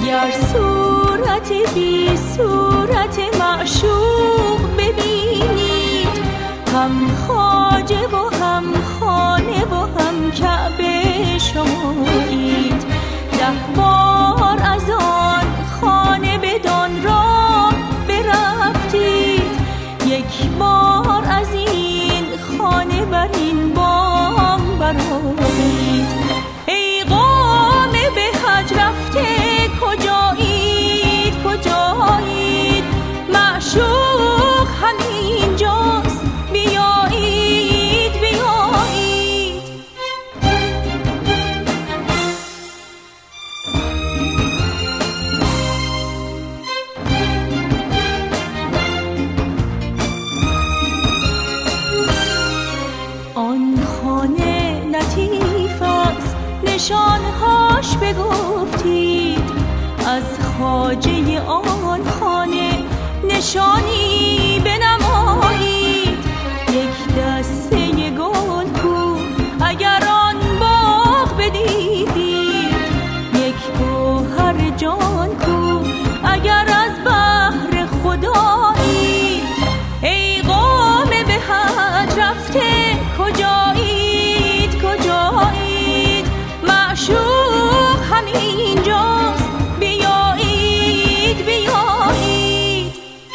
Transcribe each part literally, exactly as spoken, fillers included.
گر صورت بی صورت معشوق ببینید، هم خواجه و هم خانه و هم کعبه شمایید. ده بار از آن خانه بدان راه برفتید، یک بار از این خانه بر این بام برآیید. ای قوم به حج رفته کجایید کجایید، معشوق همین جاست بیایید بیایید. آن خانه لطیف است نشانهاش بگفتید، از خواجه آن خانه نشانی بنمایید. یک دسته گل کو اگر آن باغ بدیدید، یک گوهر جان کو اگر از بحر خدایید. ای قوم به حج رفته کجایید کجایید، معشوق همین جاست بیایید بیایید.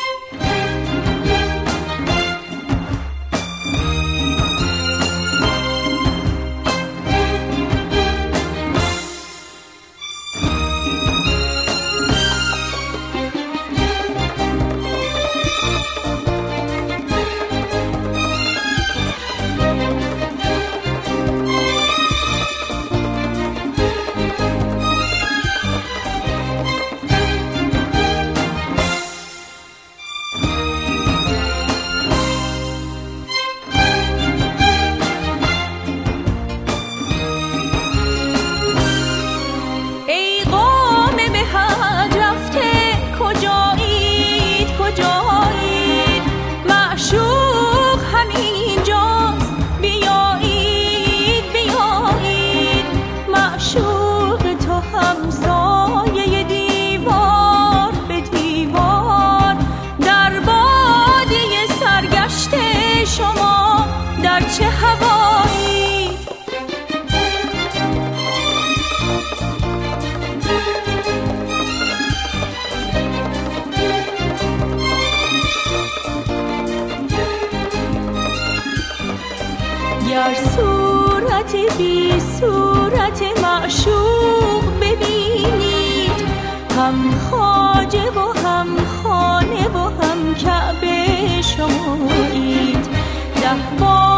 چه هوایید. گر صورت بی صورت معشوق ببینید، هم خواجه و هم خانه و هم کعبه شمایید. ده بار